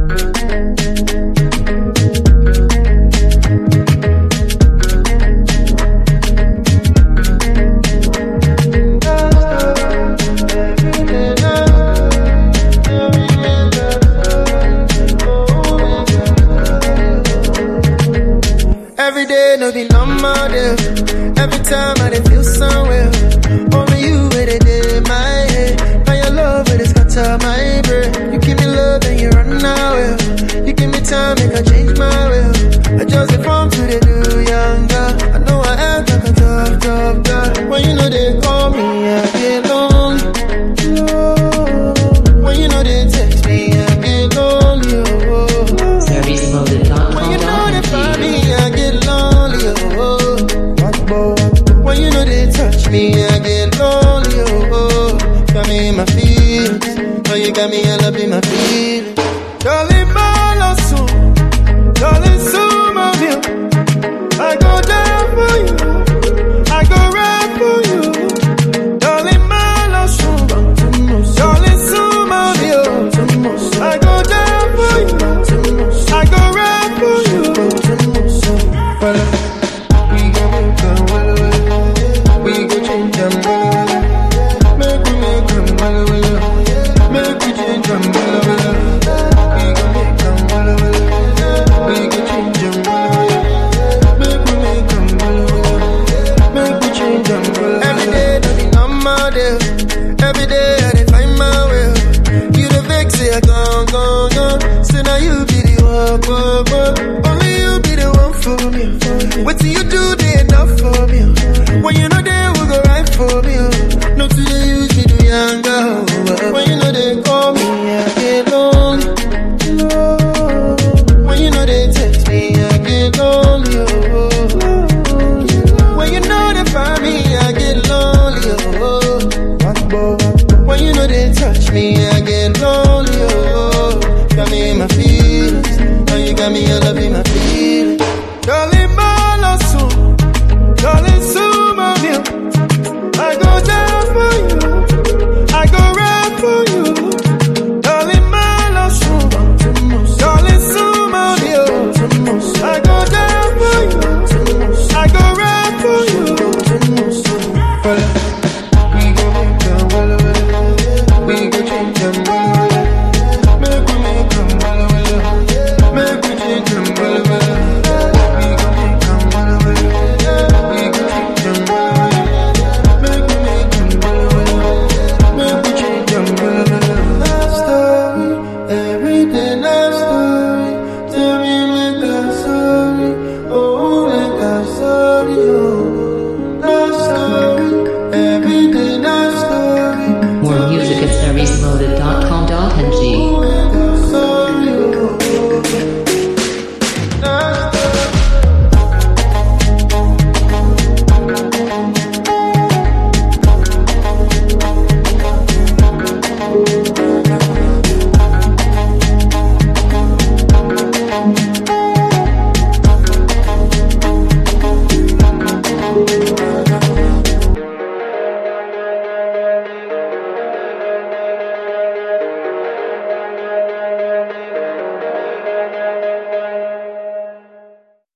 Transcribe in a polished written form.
Every day, no be normal day. Every time I dey feel somewhere. Only you with it in my head. Now your love with it scatter my brain. You give me love and you run away. You give me time, make I change my will. I just dey from to the do younger. I know I act like a tough guy. When you know they call me, I get lonely. When you know they text me, I get lonely. When you know they find me, I get lonely. When you know they touch me, I get lonely. Got me in my feelings. Oh, you got me all up in my feelings. Darling, my love soon. Darling, soon, my view. I go down for you. I go right for you. Darling, my love soon. Darling, soon, my view. I go down for you. I go right for you. We go change them. Make we make them. Make we change them. We go make them. We go change them. Make we make them. Make we change them. Every day, no be normal day. Every day, I dey find my way. You the vex, say I gone. Say now you be the one. Only you be the one for me. What do you do? They enough for me. When you know they will go right for me. No to they use me to younger. When you know they call me, I get lonely. When you know they text me, I get lonely. When you know they find me, I get lonely. When you know they touch me, I get lonely. Got me in my feelings. Now you got me all up in my feelings. Darling, my love soon. Darling, soon, my view. I go down for you. I go right for you. Darling, my love soon. Darling, soon, my view. I go down for you. I go right for you. We go make them. We go change them. Make we make them. Make we change them. More music at SeriesModa.com.ng